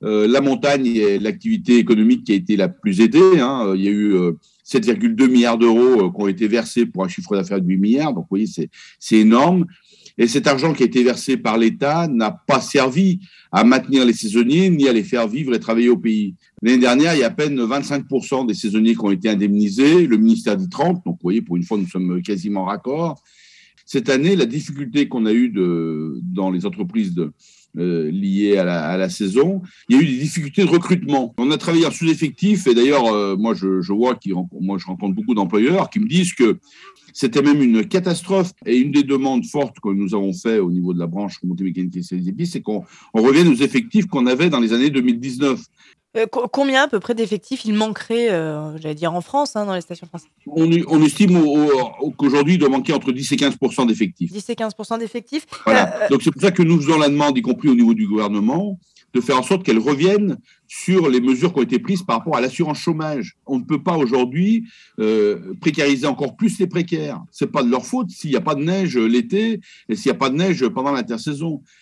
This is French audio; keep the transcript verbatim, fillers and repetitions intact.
Euh, la montagne est l'activité économique qui a été la plus aidée. Hein. Il y a eu euh, sept virgule deux milliards d'euros euh, qui ont été versés pour un chiffre d'affaires de huit milliards. Donc, vous voyez, c'est, c'est énorme. Et cet argent qui a été versé par l'État n'a pas servi à maintenir les saisonniers ni à les faire vivre et travailler au pays. L'année dernière, il y a à peine vingt-cinq pour cent des saisonniers qui ont été indemnisés. Le ministère dit trente. Donc, vous voyez, pour une fois, nous sommes quasiment raccord. Cette année, la difficulté qu'on a eue de, dans les entreprises de, euh, liées à la, à la saison, il y a eu des difficultés de recrutement. On a travaillé en sous-effectif et d'ailleurs, euh, moi, je, je vois, qui, moi, je rencontre beaucoup d'employeurs qui me disent que c'était même une catastrophe. Et une des demandes fortes que nous avons fait au niveau de la branche remontée mécanique et spécialisée, c'est qu'on on revienne aux effectifs qu'on avait dans les années deux mille dix-neuf. Euh, co- combien à peu près d'effectifs il manquerait, euh, j'allais dire en France, hein, dans les stations françaises? On, on estime au, au, qu'aujourd'hui, il doit manquer entre dix et quinze pour cent d'effectifs. dix et quinze pour cent d'effectifs. Voilà. Euh, Donc, c'est pour ça que nous faisons la demande, y compris au niveau du gouvernement, de faire en sorte qu'elles reviennent sur les mesures qui ont été prises par rapport à l'assurance chômage. On ne peut pas aujourd'hui euh, précariser encore plus les précaires. Ce n'est pas de leur faute s'il n'y a pas de neige l'été et s'il n'y a pas de neige pendant l'intersaison.